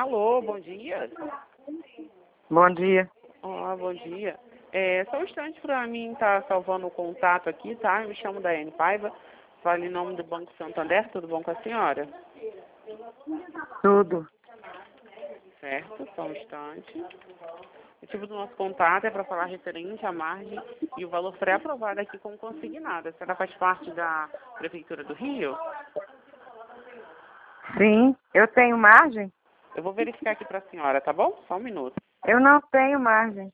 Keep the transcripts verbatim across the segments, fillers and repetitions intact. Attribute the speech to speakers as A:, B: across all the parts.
A: Alô, bom dia.
B: Bom dia.
A: Olá, bom dia. É, só um instante para mim estar salvando o contato aqui, tá? Eu me chamo Daiane Paiva, falo em nome do Banco Santander, tudo bom com a senhora?
B: Tudo.
A: Certo, só um instante. O motivo do nosso contato é para falar referente à margem e o valor pré-aprovado aqui como consignado. A senhora faz parte da Prefeitura do Rio?
B: Sim, eu tenho margem?
A: Eu vou verificar aqui para a senhora, tá bom? Só um minuto.
B: Eu não tenho margem.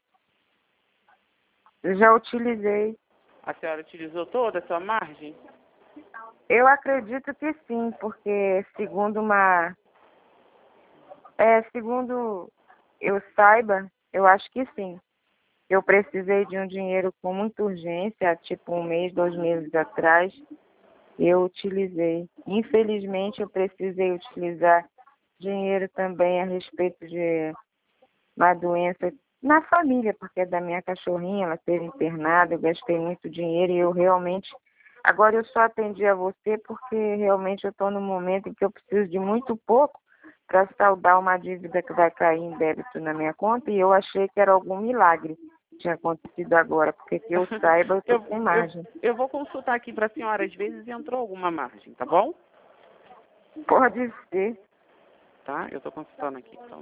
B: Eu já utilizei.
A: A senhora utilizou toda a sua margem?
B: Eu acredito que sim, porque segundo uma... É, segundo eu saiba, eu acho que sim. Eu precisei de um dinheiro com muita urgência, tipo um mês, dois meses atrás. Eu utilizei. Infelizmente, eu precisei utilizar dinheiro também a respeito de uma doença na família, porque é da minha cachorrinha, ela esteve internada, eu gastei muito dinheiro e eu realmente... Agora eu só atendi a você porque realmente eu estou num momento em que eu preciso de muito pouco para saldar uma dívida que vai cair em débito na minha conta e eu achei que era algum milagre que tinha acontecido agora, porque que eu saiba eu estou sem margem.
A: Eu, eu vou consultar aqui para a senhora, às vezes entrou alguma margem, tá bom?
B: Pode ser.
A: Tá? Eu estou consultando aqui. Então...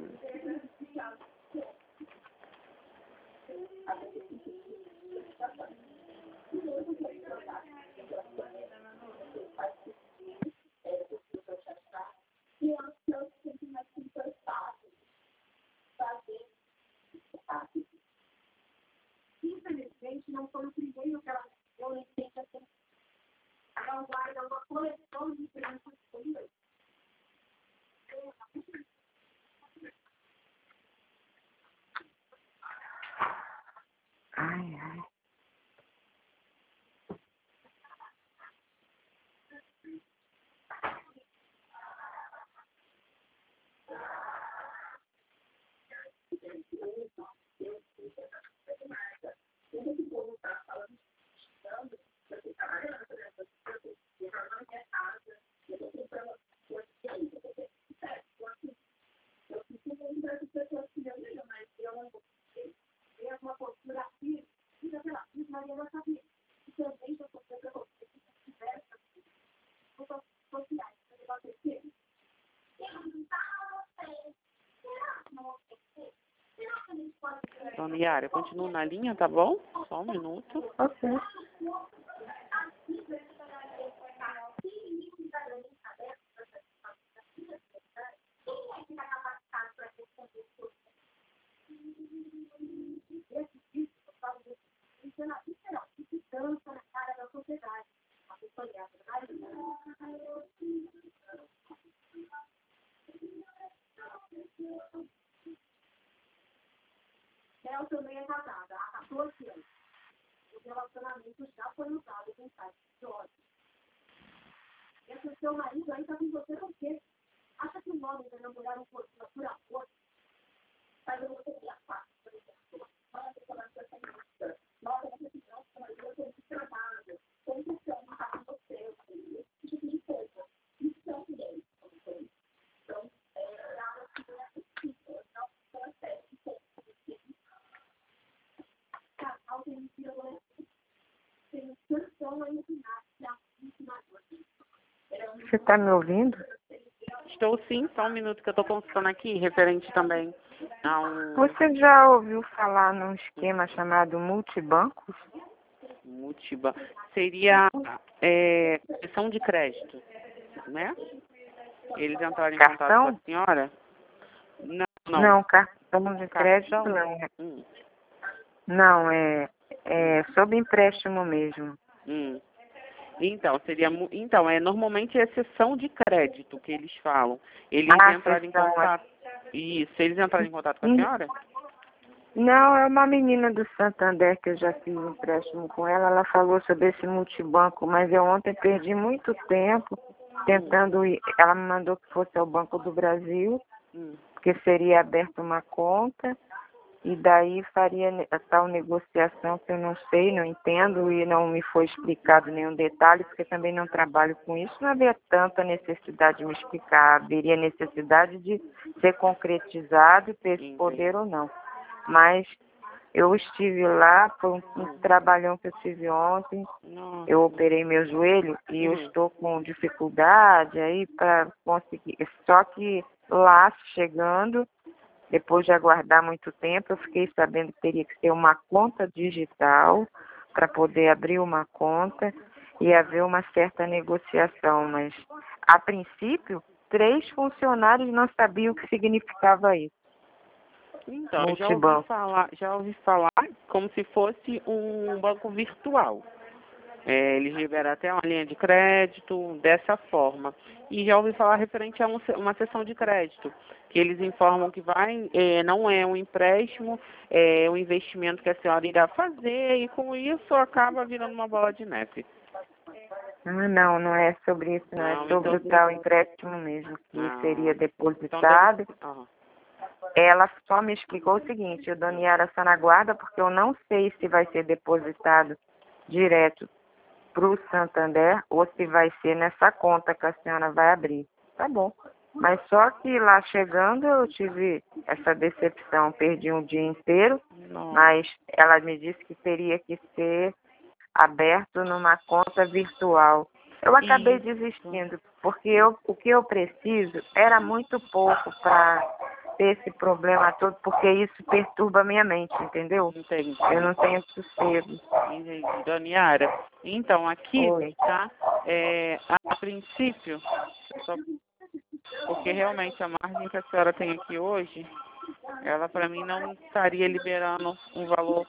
B: Infelizmente, não foi o primeiro que ela deu em frente a ter. Ela guarda uma coleção de crianças comidas. Ai, ai.
A: Dona Yara, eu continuo na linha, tá bom? Só um minuto.
B: Ok. Ela também é casada há quatorze anos. O relacionamento já foi usado com site de ódio. Esse seu marido aí tá com você por quê? Acha que um homem vai namorar um corpo por amor? Mas eu vou ter a parte, por exemplo. Fala que ela vai ser feminista. Nossa, você se trata de uma vida de trabalho. Como que você não tá com você? Esse tipo de coisa. Isso é um direito. Então, é nada que é possível. Não consegue ser. Casal tem um filho adolescente. Tem um canção a ensinar que é a ensinador. Você está me ouvindo?
A: Estou sim, só um minuto que eu estou consultando aqui, referente também a um...
B: Você já ouviu falar num esquema chamado multibancos?
A: Multibanco. Seria é, questão de crédito, né? Eles entraram em
B: Cartão?
A: contato com a senhora? Não, não.
B: Não, cartão de crédito
A: Cartão?
B: não.
A: Hum,
B: Não, é, é sob empréstimo mesmo.
A: hum. Então, seria, mu- então, é normalmente é sessão de crédito que eles falam. Eles
B: Ah,
A: entraram em
B: sessão.
A: contato. Isso, eles entraram em contato com a
B: Hum,
A: senhora?
B: Não, é uma menina do Santander que eu já fiz empréstimo com ela. Ela falou sobre esse multibanco, mas eu ontem perdi muito tempo tentando ir. Ela me mandou que fosse ao Banco do Brasil,
A: Hum,
B: que seria aberta uma conta. e daí faria ne- a tal negociação que eu não sei, não entendo e não me foi explicado nenhum detalhe, porque também não trabalho com isso, não havia tanta necessidade de me explicar, haveria necessidade de ser concretizado e ter esse
A: Entendi.
B: poder ou não. Mas eu estive lá, foi um, um trabalhão que eu tive ontem,
A: Nossa.
B: eu operei meu joelho e eu
A: Uhum.
B: estou com dificuldade aí para conseguir, só que lá chegando, depois de aguardar muito tempo, eu fiquei sabendo que teria que ter uma conta digital para poder abrir uma conta e haver uma certa negociação, mas a princípio, três funcionários não sabiam o que significava isso.
A: Então, eu já ouvi
B: Multibanco.
A: falar, já ouvi falar como se fosse um banco virtual. É, eles liberam até uma linha de crédito dessa forma. E já ouvi falar referente a um se- uma sessão de crédito, que eles informam que vai, é, não é um empréstimo, é um investimento que a senhora irá fazer e com isso acaba virando uma bola de neve.
B: Ah, não, não é sobre isso, não, é
A: Não,
B: sobre
A: então,
B: o tal empréstimo mesmo, que
A: não.
B: seria
A: Então
B: depositado.
A: deve, ah,
B: Ela só me explicou o seguinte, eu, Dona Yara, só na guarda, porque eu não sei se vai ser depositado direto para o Santander ou se vai ser nessa conta que a senhora vai abrir. Tá bom. Mas só que lá chegando eu tive essa decepção, perdi um dia inteiro,
A: não.
B: mas ela me disse que teria que ser aberto numa conta virtual. Eu acabei
A: Isso.
B: desistindo, porque eu, o que eu preciso era muito pouco para ter esse problema todo, porque isso perturba a minha mente, entendeu?
A: Entendi.
B: Eu não tenho sossego.
A: Entendi. Dona Yara, então aqui,
B: Oi.
A: tá? É, a princípio, só porque realmente a margem que a senhora tem aqui hoje, ela para mim não estaria liberando um valor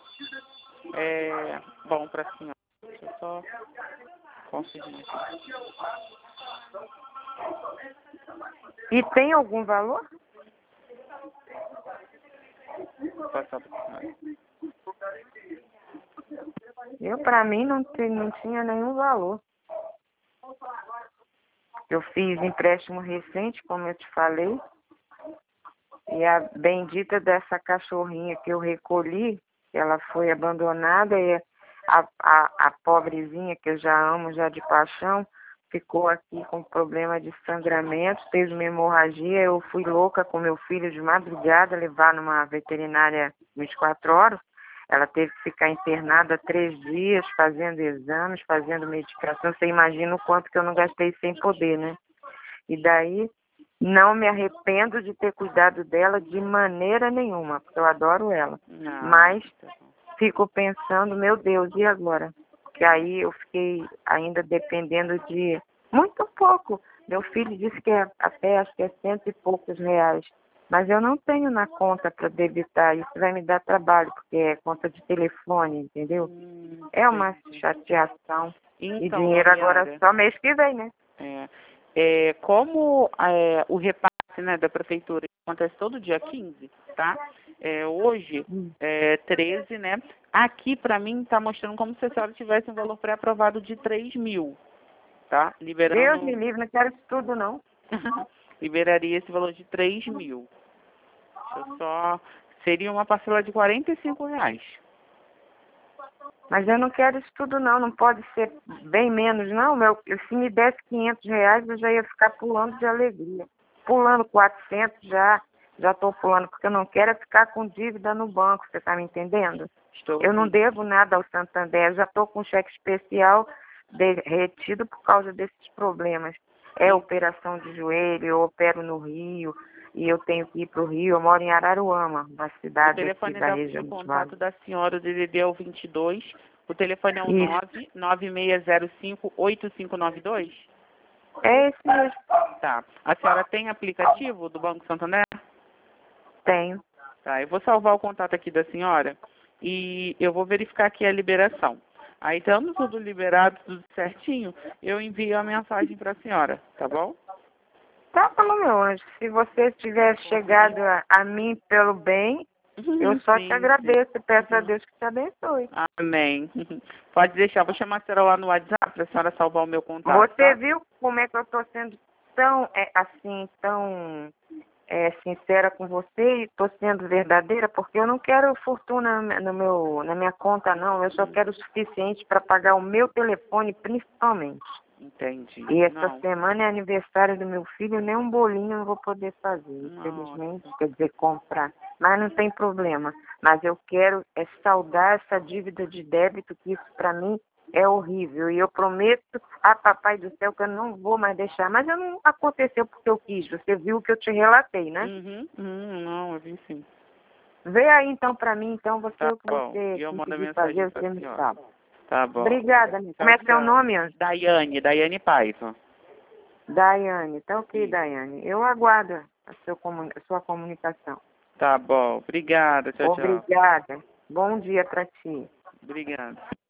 A: é, bom para a senhora. Deixa eu só conseguir aqui.
B: E tem algum valor?
A: Vou passar para a senhora.
B: Eu, para mim, não, te- não tinha nenhum valor. Eu fiz empréstimo recente, como eu te falei, e a bendita dessa cachorrinha que eu recolhi, ela foi abandonada e a, a, a pobrezinha, que eu já amo, já de paixão, ficou aqui com problema de sangramento, teve uma hemorragia. Eu fui louca com meu filho de madrugada, levar numa veterinária vinte e quatro horas. Ela teve que ficar internada três dias, fazendo exames, fazendo medicação. Você imagina o quanto que eu não gastei sem poder, né? E daí, não me arrependo de ter cuidado dela de maneira nenhuma, porque eu adoro ela.
A: Não,
B: Mas
A: tá bom.
B: fico pensando, meu Deus, e agora? Que aí eu fiquei ainda dependendo de muito pouco. Meu filho disse que é até acho que é cento e poucos reais. Mas eu não tenho na conta para debitar. Isso vai me dar trabalho, porque é conta de telefone, entendeu?
A: Hum,
B: É uma
A: entendi.
B: chateação. E
A: Então,
B: dinheiro
A: Dona
B: agora
A: Yara,
B: só mês que vem, né?
A: é, é, como é, o repasse, né, da prefeitura acontece todo dia quinze, tá? É, hoje,
B: Hum.
A: é, treze, né? Aqui, para mim, está mostrando como se a senhora tivesse um valor pré-aprovado de três mil, tá?
B: Deus
A: Liberando,
B: me livre, não quero isso tudo, não.
A: liberaria esse valor de três mil. Deixa eu só, seria uma parcela de quarenta e cinco reais.
B: Mas eu não quero isso tudo, não. Não pode ser bem menos, não. Meu, se me desse quinhentos reais, eu já ia ficar pulando de alegria. Pulando quatrocentos já, já estou pulando, porque eu não quero é ficar com dívida no banco, você está me entendendo?
A: Estou
B: Eu não
A: sim.
B: devo nada ao Santander, eu já estou com cheque especial de- retido por causa desses problemas. É operação de joelho, eu opero no Rio, e eu tenho que ir para o Rio. Eu moro em Araruama, uma
A: O
B: cidade aqui
A: telefone
B: da
A: da,
B: região
A: de
B: dos vales.
A: contato da senhora, o D D D é o vinte e dois. O telefone é o
B: Isso,
A: nove nove seis zero cinco oito cinco nove dois.
B: é esse mesmo.
A: Tá. A senhora tem aplicativo do Banco Santander?
B: Tenho.
A: Tá. Eu vou salvar o contato aqui da senhora e eu vou verificar aqui a liberação. Aí, estando tudo liberado, tudo certinho, eu envio a mensagem para a senhora, tá bom?
B: Tá bom, meu anjo. Se você tiver chegado a, a mim pelo bem, eu só
A: Sim,
B: te agradeço e peço a
A: sim.
B: Deus que te abençoe.
A: Amém. Pode deixar, vou chamar a senhora lá no WhatsApp para a senhora salvar o meu contato,
B: Você
A: tá?
B: viu como é que eu tô sendo tão, é, assim, tão é, sincera com você e estou sendo verdadeira, porque eu não quero fortuna no meu, na minha conta, não. Eu só quero o suficiente para pagar o meu telefone, principalmente.
A: Entendi.
B: E essa
A: Não.
B: semana é aniversário do meu filho, nem um bolinho eu não vou poder fazer, infelizmente, quer dizer, comprar. Mas não tem problema. Mas eu quero é saldar essa dívida de débito, que isso para mim é horrível. E eu prometo a papai do céu que eu não vou mais deixar. Mas eu não aconteceu porque eu quis. Você viu que eu te relatei, né?
A: Uhum, uhum, não, eu vi sim.
B: Vê aí então para mim, então, você
A: Tá
B: o que
A: bom.
B: você
A: E eu mando a
B: conseguir
A: mensagem
B: fazer,
A: pra
B: você me
A: senhora.
B: fala.
A: Tá bom.
B: Obrigada, amiga. Como
A: Tchau,
B: é que é o
A: tchau.
B: nome, Anjo?
A: Daiane, Daiane Paiva.
B: Daiane, tá ok,
A: Sim.
B: Daiane. Eu aguardo a, seu comuni- a sua comunicação.
A: Tá bom. Obrigada. Tchau, tchau.
B: Obrigada. Bom dia para ti.
A: Obrigado.